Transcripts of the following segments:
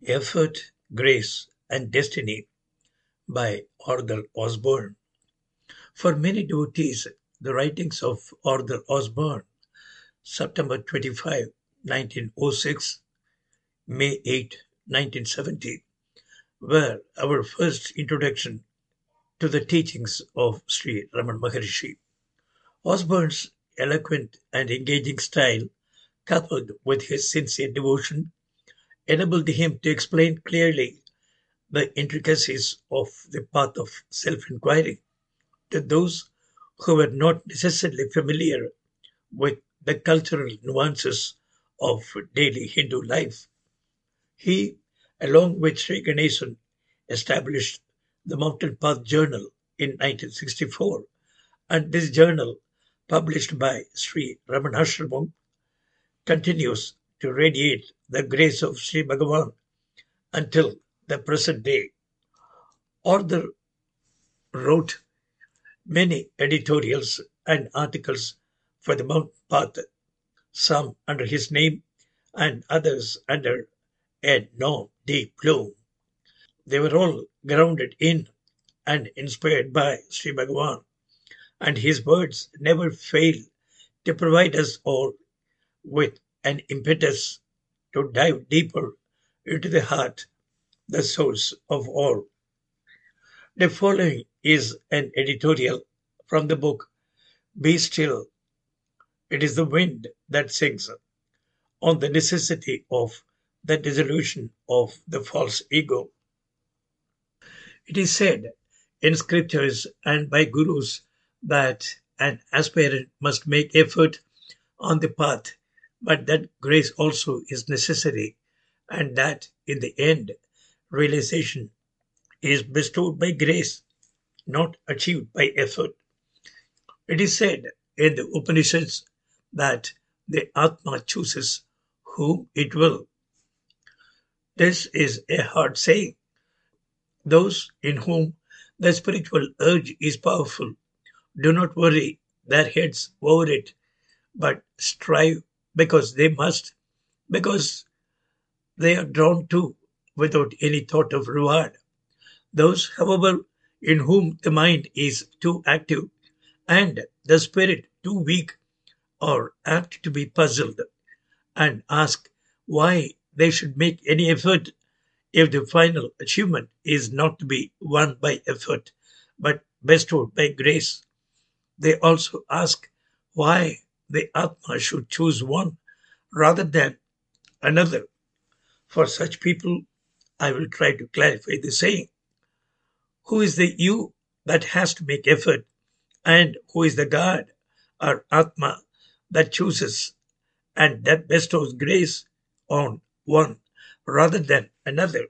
Effort, Grace, and Destiny by Arthur Osborne. For many devotees, the writings of Arthur Osborne, September 25, 1906, May 8, 1970, were our first introduction to the teachings of Sri Raman Maharishi. Osborne's eloquent and engaging style, coupled with his sincere devotion, enabled him to explain clearly the intricacies of the path of self-inquiry to those who were not necessarily familiar with the cultural nuances of daily Hindu life. He, along with Sri Ganesan, established the Mountain Path Journal in 1964, and this journal, published by Sri Ramanashramam, continues to radiate the grace of Sri Bhagavan until the present day. Arthur wrote many editorials and articles for the Mount Path, some under his name and others under a nom de plume. They were all grounded in and inspired by Sri Bhagavan, and his words never fail to provide us all with an impetus to dive deeper into the heart, the source of all. The following is an editorial from the book Be Still, It is the Wind That Sings, on the necessity of the dissolution of the false ego. It is said in scriptures and by gurus that an aspirant must make effort on the path, but that grace also is necessary, and that in the end, realization is bestowed by grace, not achieved by effort. It is said in the Upanishads that the Atma chooses whom it will. This is a hard saying. Those in whom the spiritual urge is powerful do not worry their heads over it, but strive because they must, because they are drawn to, without any thought of reward. Those, however, in whom the mind is too active and the spirit too weak are apt to be puzzled and ask why they should make any effort if the final achievement is not to be won by effort but bestowed by grace. They also ask why the Atma should choose one rather than another. For such people, I will try to clarify the saying. Who is the you that has to make effort, and who is the God or Atma that chooses and that bestows grace on one rather than another?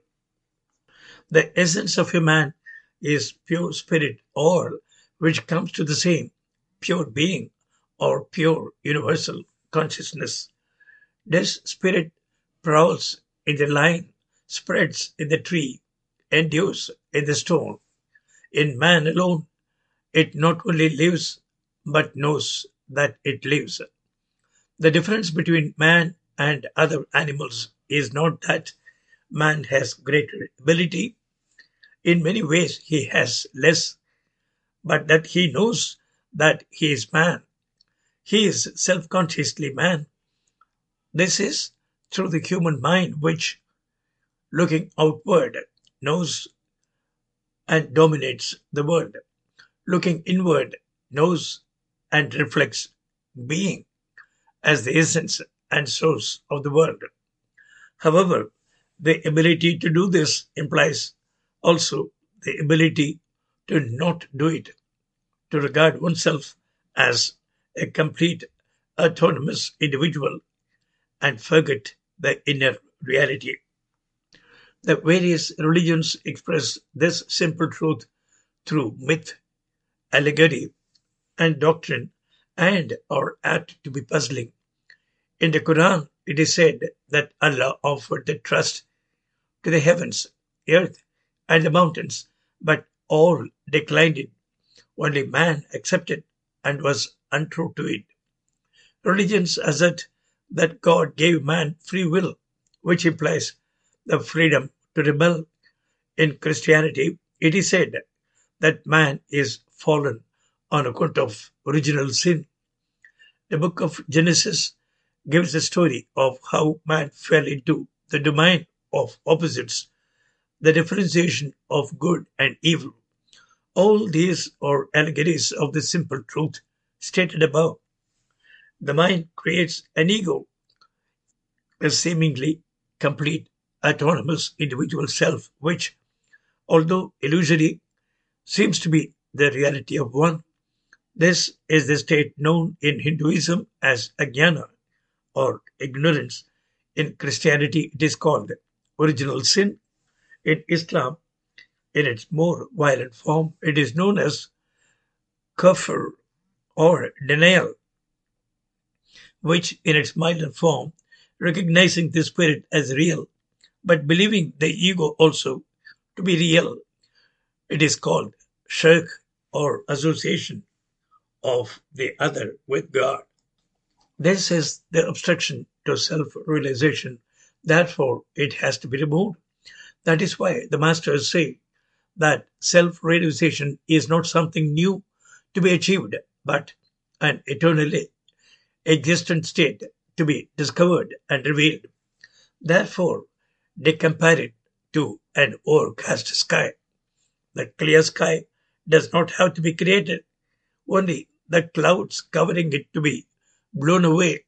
The essence of a man is pure spirit, or which comes to the same, pure being, or pure universal consciousness. This spirit prowls in the line, spreads in the tree, endures in the stone. In man alone, it not only lives, but knows that it lives. The difference between man and other animals is not that man has greater ability. In many ways, he has less, but that he knows that he is man. He is self-consciously man. This is through the human mind which, looking outward, knows and dominates the world. Looking inward, knows and reflects being as the essence and source of the world. However, the ability to do this implies also the ability to not do it, to regard oneself as a complete autonomous individual and forget the inner reality. The various religions express this simple truth through myth, allegory, and doctrine and are apt to be puzzling. In the Quran, it is said that Allah offered the trust to the heavens, earth, and the mountains, but all declined it. Only man accepted and was untrue to it. Religions assert that God gave man free will, which implies the freedom to rebel. In Christianity, it is said that man is fallen on account of original sin. The book of Genesis gives a story of how man fell into the domain of opposites, the differentiation of good and evil. All these are allegories of the simple truth stated above. The mind creates an ego, a seemingly complete, autonomous individual self, which, although illusory, seems to be the reality of one. This is the state known in Hinduism as ajnana or ignorance. In Christianity, it is called original sin. In Islam, in its more violent form, it is known as kafir or denial, which in its milder form, recognizing the spirit as real, but believing the ego also to be real, it is called shirk or association of the other with God. This is the obstruction to self realization. Therefore, it has to be removed. That is why the masters say that self realization is not something new to be achieved, but an eternally existent state to be discovered and revealed. Therefore, they compare it to an overcast sky. The clear sky does not have to be created, only the clouds covering it to be blown away,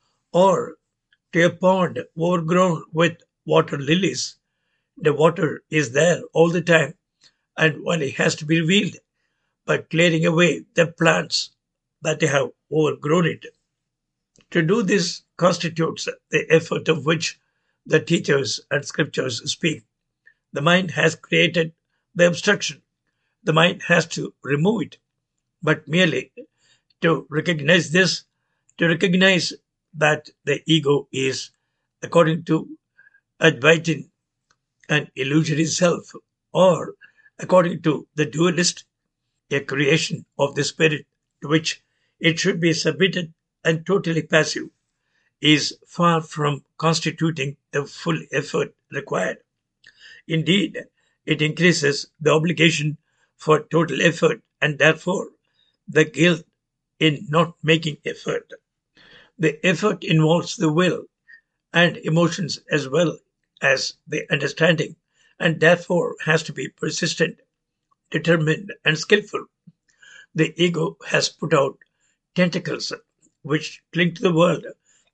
or to a pond overgrown with water lilies. The water is there all the time and only has to be revealed by clearing away the plants that have overgrown it. To do this constitutes the effort of which the teachers and scriptures speak. The mind has created the obstruction. The mind has to remove it. But merely to recognize this, to recognize that the ego is, according to Advaitin, an illusory self, or according to the dualist, a creation of the spirit to which it should be submitted and totally passive, is far from constituting the full effort required. Indeed, it increases the obligation for total effort and therefore the guilt in not making effort. The effort involves the will and emotions as well as the understanding and therefore has to be persistent, determined, and skillful. The ego has put out tentacles which cling to the world,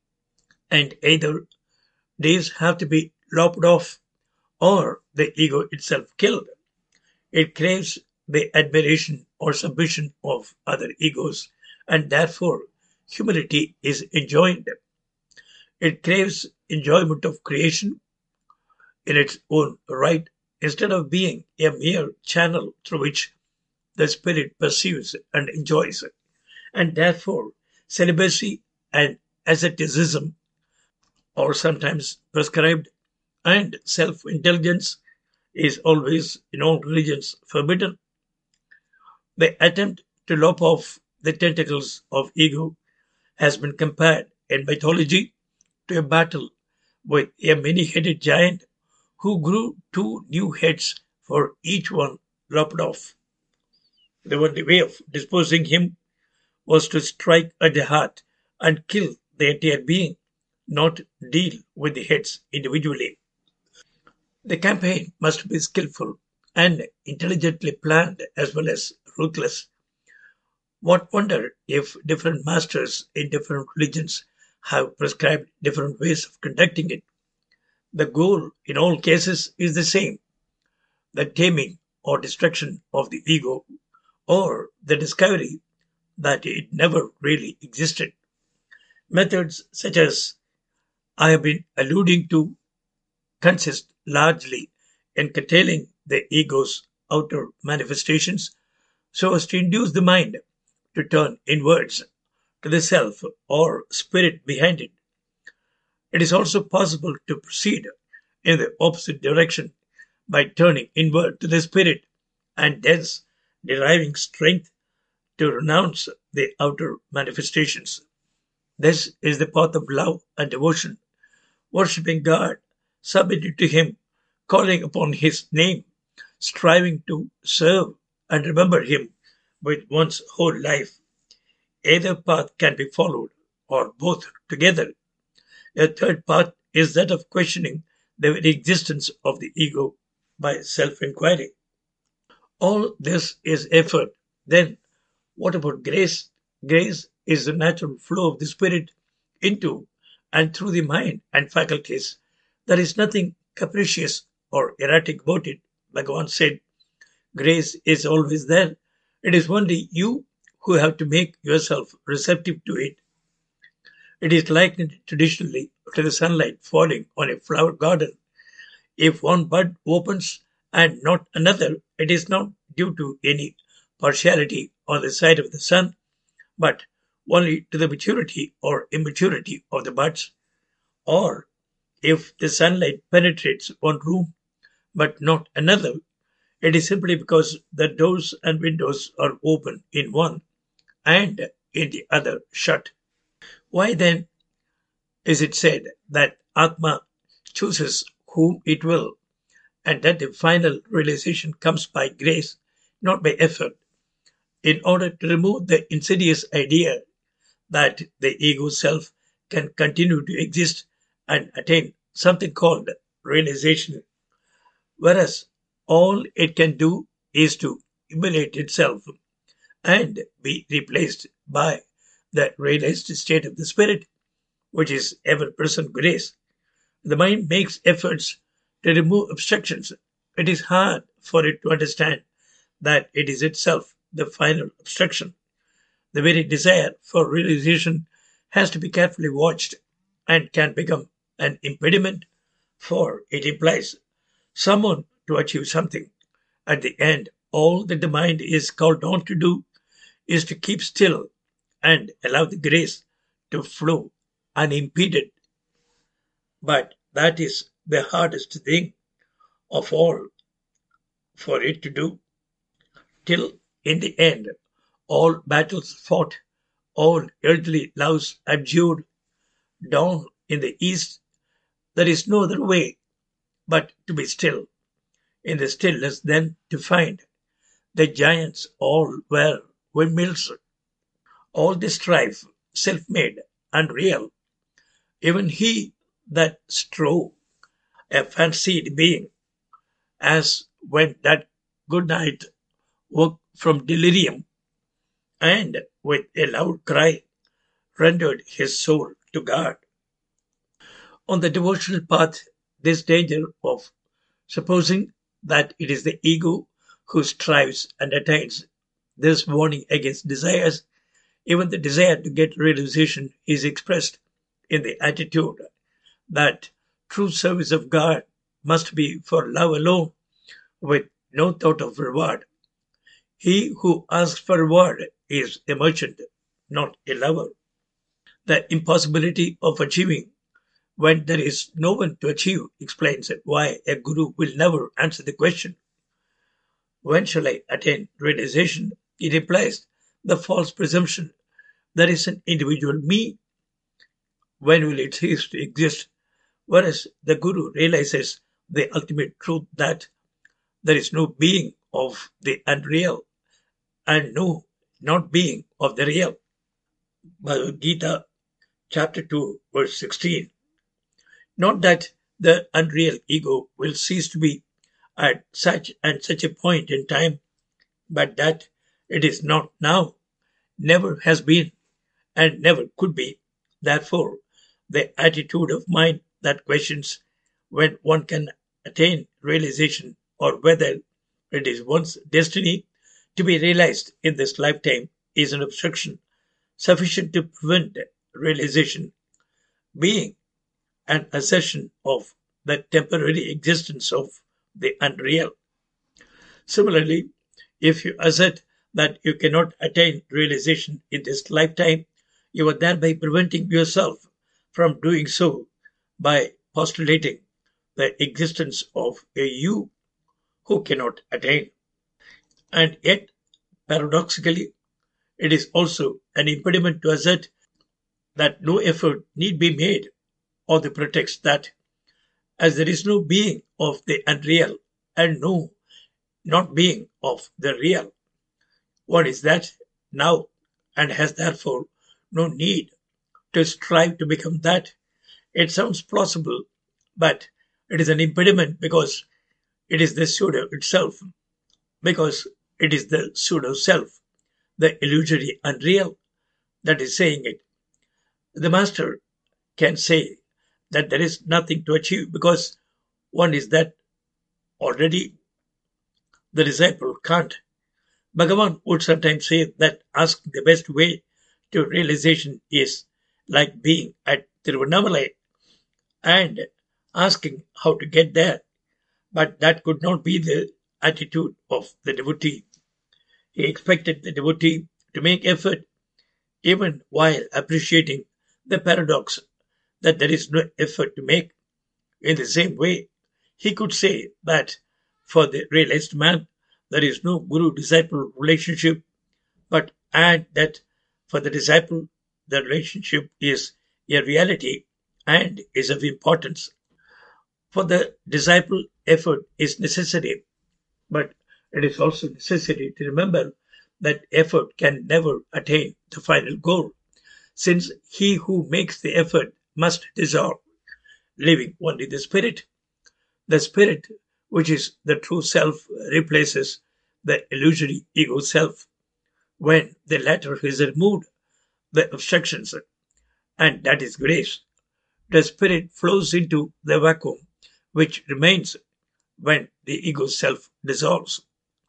and either these have to be lopped off or the ego itself killed. It craves the admiration or submission of other egos, and therefore humility is enjoined. It craves enjoyment of creation in its own right instead of being a mere channel through which the spirit perceives and enjoys it. And therefore, celibacy and asceticism are sometimes prescribed, and self indulgence is always in all religions forbidden. The attempt to lop off the tentacles of ego has been compared in mythology to a battle with a many headed giant who grew two new heads for each one lopped off. The only way of disposing him was to strike at the heart and kill the entire being, not deal with the heads individually. The campaign must be skillful and intelligently planned as well as ruthless. What wonder if different masters in different religions have prescribed different ways of conducting it? The goal in all cases is the same: the taming or destruction of the ego, or the discovery that it never really existed. Methods such as I have been alluding to consist largely in curtailing the ego's outer manifestations so as to induce the mind to turn inwards to the self or spirit behind it. It is also possible to proceed in the opposite direction by turning inward to the spirit and thence deriving strength to renounce the outer manifestations. This is the path of love and devotion, worshipping God submitting to Him, calling upon His name, striving to serve and remember Him with one's whole life. Either path can be followed, or both together. A third path is that of questioning the very existence of the ego by self inquiry. All this is effort. Then, what about grace? Grace is the natural flow of the Spirit into and through the mind and faculties. There is nothing capricious or erratic about it. Bhagavan said, grace is always there. It is only you who have to make yourself receptive to it. It is likened traditionally to the sunlight falling on a flower garden. If one bud opens and not another, it is not due to any partiality on the side of the sun, but only to the maturity or immaturity of the buds. Or if the sunlight penetrates one room but not another, it is simply because the doors and windows are open in one and in the other shut. Why then is it said that Atma chooses whom it will, and that the final realization comes by grace, not by effort, in order to remove the insidious idea that the ego self can continue to exist and attain something called realization, whereas all it can do is to immolate itself and be replaced by the realized state of the spirit, which is ever present grace. The mind makes efforts to remove obstructions. It is hard for it to understand that it is itself the final obstruction. The very desire for realization has to be carefully watched and can become an impediment, for it implies someone to achieve something. At the end, all that the mind is called on to do is to keep still and allow the grace to flow unimpeded. But that is the hardest thing of all for it to do, till in the end all battles fought, all earthly loves abjured, down in the east there is no other way but to be still. In the stillness then to find the giants all were windmills, all the strife self-made, unreal. Even he that strove, a fancied being, as when that good night woke from delirium, and with a loud cry rendered his soul to God. On the devotional path, this danger of supposing that it is the ego who strives and attains, this warning against desires, even the desire to get realization, is expressed in the attitude that true service of God must be for love alone, with no thought of reward. He who asks for reward is a merchant, not a lover. The impossibility of achieving when there is no one to achieve explains why a guru will never answer the question, when shall I attain realization? It implies the false presumption there is an individual me. When will it cease to exist? Whereas the guru realizes the ultimate truth that there is no being of the unreal and no not being of the real. Bhagavad Gita, chapter 2, verse 16. Not that the unreal ego will cease to be at such and such a point in time, but that it is not now, never has been, and never could be. Therefore, the attitude of mind that questions when one can attain realization or whether it is one's destiny to be realized in this lifetime is an obstruction sufficient to prevent realization, being an assertion of the temporary existence of the unreal. Similarly, if you assert that you cannot attain realization in this lifetime, you are thereby preventing yourself from doing so by postulating the existence of a you who cannot attain. And yet, paradoxically, it is also an impediment to assert that no effort need be made on the pretext that as there is no being of the unreal and no not being of the real. What is that now and has therefore no need to strive to become that? It sounds plausible, but it is an impediment because it is the pseudo itself, because it is the pseudo self, the illusory unreal, that is saying it. The master can say that there is nothing to achieve because one is that already. The disciple can't. Bhagavan would sometimes say that asking the best way to realization is like being at Tiruvannamalai and asking how to get there. But that could not be the attitude of the devotee. He expected the devotee to make effort even while appreciating the paradox that there is no effort to make. In the same way, he could say that for the realized man, there is no guru disciple relationship, but add that for the disciple, the relationship is a reality and is of importance. For the disciple, effort is necessary, but it is also necessary to remember that effort can never attain the final goal, since he who makes the effort must dissolve, leaving only the spirit. The spirit, which is the true self, replaces the illusory ego self. When the latter is removed, the obstructions, and that is grace, the spirit flows into the vacuum which remains when the ego self dissolves.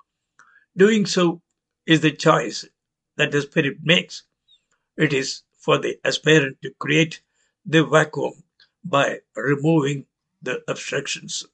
Doing so is the choice that the spirit makes. It is for the aspirant to create the vacuum by removing the obstructions.